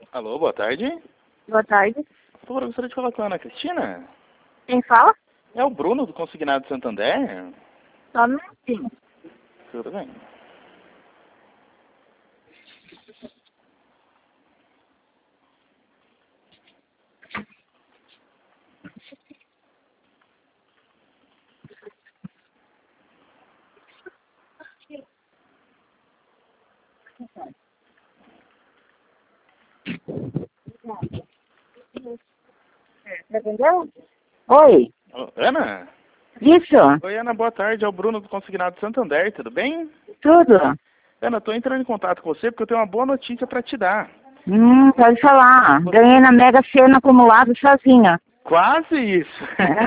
Alô, boa tarde. Boa tarde. Por favor, eu gostaria de falar com a Ana Cristina. Quem fala? É o Bruno, do Consignado Santander. Só um minutinho. Tudo bem. Entendeu? Oi. Alô, Ana? Isso. Oi, Ana, boa tarde. É o Bruno, do Consignado Santander. Tudo bem? Tudo. Ana, estou entrando em contato com você porque eu tenho uma boa notícia para te dar. Pode falar. Ganhei na Mega Sena acumulado sozinha. Quase isso.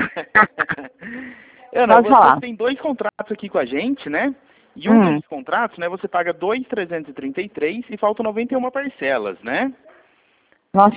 Ana, Pode você falar. tem 2 contratos aqui com a gente, né? E um desses contratos, né, você paga 2.333 e faltam 91 parcelas, né? Nossa.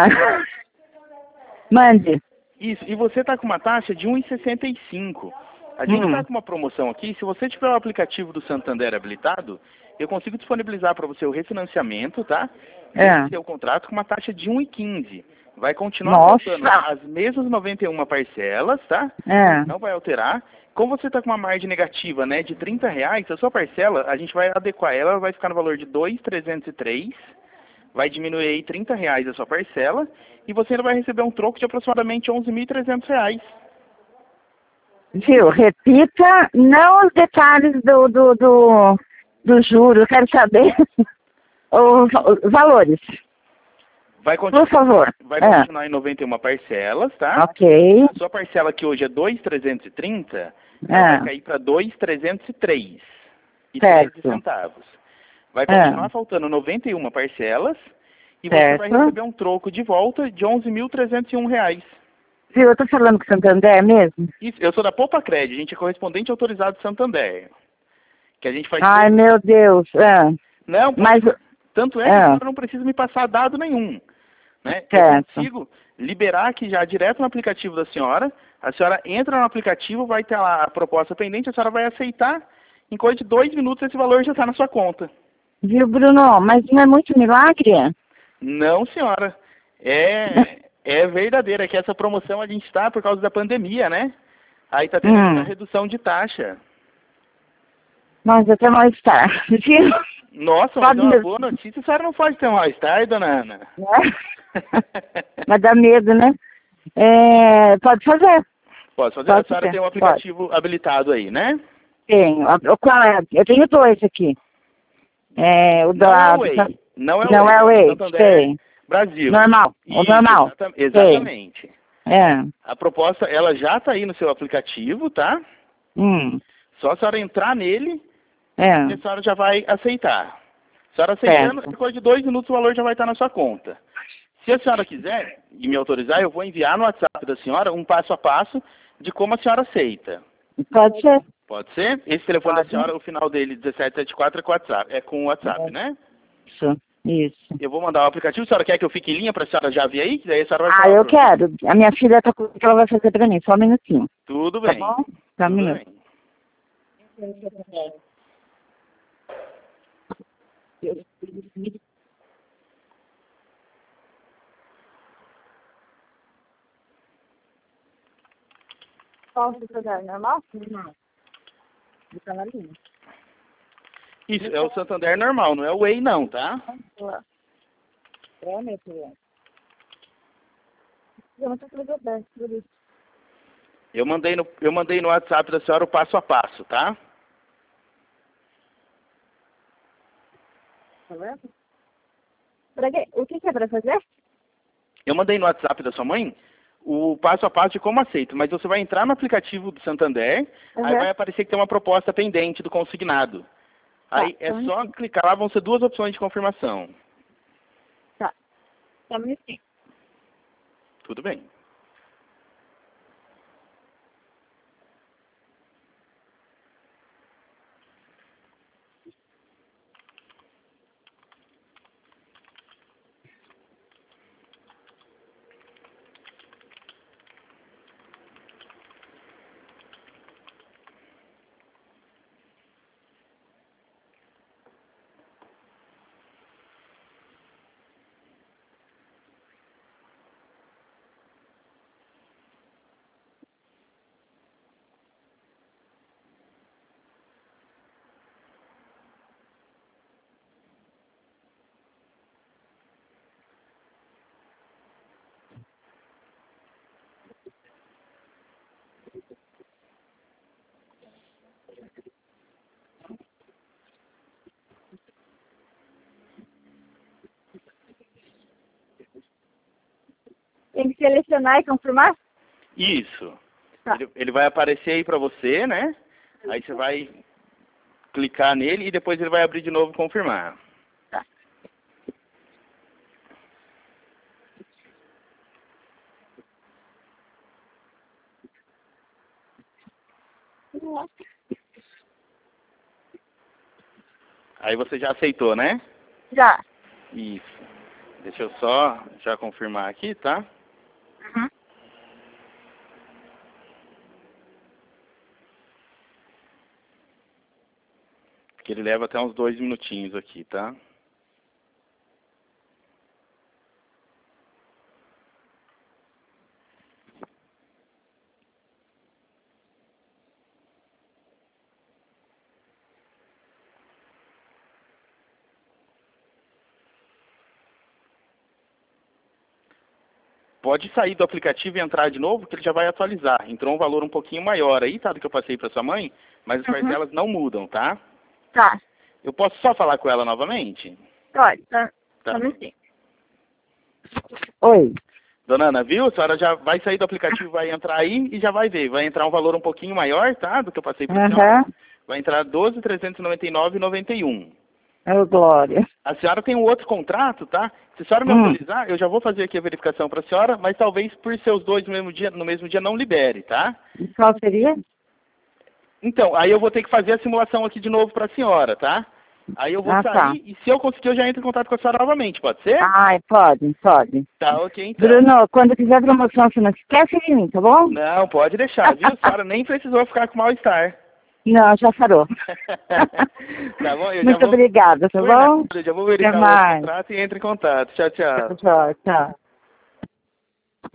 Mande. Isso, e você está com uma taxa de 1,65. A gente está com uma promoção aqui, se você tiver o aplicativo do Santander habilitado, eu consigo disponibilizar para você o refinanciamento, tá? E seu contrato com uma taxa de 1,15. Vai continuar faltando as mesmas 91 parcelas, tá? Não vai alterar. Como você está com uma margem negativa, né, de R$ 30, a sua parcela, a gente vai adequar ela, vai ficar no valor de 2.303. Vai diminuir aí R$ 30 a sua parcela e você ainda vai receber um troco de aproximadamente R$ 11.300. Viu? Repita, não os detalhes do juro, eu quero saber os valores. Por favor. Vai continuar em 91 parcelas, tá? Ok. A sua parcela que hoje é 2.330, ela vai cair para 2.303 e 13 centavos. Vai continuar faltando 91 parcelas e você vai receber um troco de volta de R$ 11.301. Viu, eu tô falando com o Santander mesmo? Isso, eu sou da Poupa Crédito, a gente é correspondente autorizado do Santander. Que a gente faz Ai, meu Deus. Não, mas tanto é que a senhora não precisa me passar dado nenhum. Né? Eu consigo liberar aqui já direto no aplicativo da senhora. A senhora entra no aplicativo, vai ter lá a proposta pendente, a senhora vai aceitar. Em coisa de 2 minutos esse valor já está na sua conta. Viu, Bruno? Mas não é muito milagre? Não, senhora. É verdadeiro. É que essa promoção a gente está por causa da pandemia, né? Aí está tendo essa redução de taxa. Mas até mal-estar. Viu? Nossa, mas é uma boa notícia. A senhora não pode ter um mal-estar, dona Ana. Mas dá medo, né? Pode fazer. Posso fazer? A senhora tem um aplicativo habilitado aí, né? Tenho. Qual é? Eu tenho 2 aqui. O da... Não é o Way. Não é o Way. Tem. Brasil. Normal. O normal. Exatamente. A proposta, ela já está aí no seu aplicativo, tá? Só a senhora entrar nele e a senhora já vai aceitar. A senhora aceitando, depois de 2 minutos o valor já vai estar na sua conta. Se a senhora quiser e me autorizar, eu vou enviar no WhatsApp da senhora um passo a passo de como a senhora aceita. Pode ser. Pode ser? Esse telefone da senhora, o final dele, 1774, é com o WhatsApp, né? Isso. Eu vou mandar o aplicativo. A senhora quer que eu fique em linha para a senhora já ver aí? Que daí a senhora vai falar. Eu quero. A minha filha tá com o que ela vai fazer para mim. Só um minutinho. Tudo bem. Tá bom? Só um minuto. Qual o Santander? Normal? Normal. Está na linha. Isso, é o Santander normal, não é o Way não, tá? Meu filho. Eu mandei no WhatsApp da senhora o passo a passo, tá? O que é para fazer? Eu mandei no WhatsApp da sua mãe o passo a passo de como aceito, mas você vai entrar no aplicativo do Santander, aí vai aparecer que tem uma proposta pendente do consignado. Aí é só clicar lá, vão ser 2 opções de confirmação. Tá. Só um minutinho. Tudo bem. Tem que selecionar e confirmar? Isso. Tá. Ele vai aparecer aí para você, né? Aí você vai clicar nele e depois ele vai abrir de novo e confirmar. Tá. Aí você já aceitou, né? Já. Isso. Deixa eu só já confirmar aqui, tá? Uhum. Que ele leva até uns 2 minutinhos aqui, tá? Pode sair do aplicativo e entrar de novo, que ele já vai atualizar. Entrou um valor um pouquinho maior aí, tá? Do que eu passei para sua mãe, mas as parcelas não mudam, tá? Tá. Eu posso só falar com ela novamente? Pode, tá. Tá. Oi. Dona Ana, viu? A senhora já vai sair do aplicativo, vai entrar aí e já vai ver. Vai entrar um valor um pouquinho maior, tá? Do que eu passei para a senhora. Vai entrar 12.399,91. Ô, Glória. A senhora tem um outro contrato, tá? Se a senhora me autorizar, eu já vou fazer aqui a verificação para a senhora, mas talvez por seus dois no mesmo dia não libere, tá? E qual seria? Então, aí eu vou ter que fazer a simulação aqui de novo para a senhora, tá? Aí eu vou sair tá. e se eu conseguir eu já entro em contato com a senhora novamente, pode ser? Ai, pode. Tá, ok então. Bruno, quando quiser promoção, você não esquece de mim, tá bom? Não, pode deixar, viu? A senhora nem precisou ficar com mal-estar. Não, já parou. Tá bom? Muito obrigada, tá bom? Eu já vou verificar o contrato e entro em contato. Tchau, tchau. Tchau.